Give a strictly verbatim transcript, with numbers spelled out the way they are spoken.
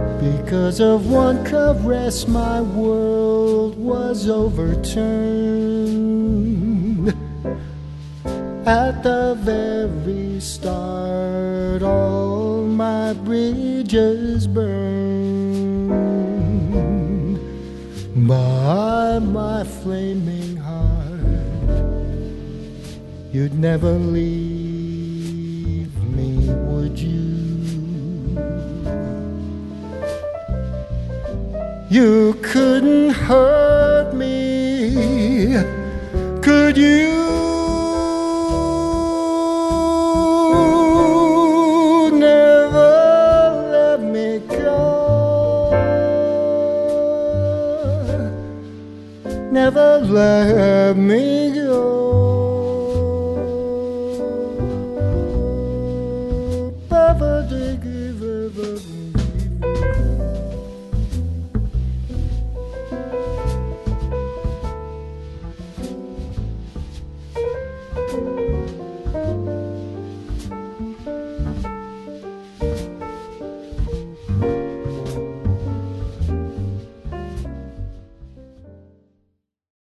Because of one caress, my world was overturned. At the very start, all my bridges burned. By my flaming heart, you'd never leave me, would you? You couldn't hurt me, could you? Never let me go. Never let me go.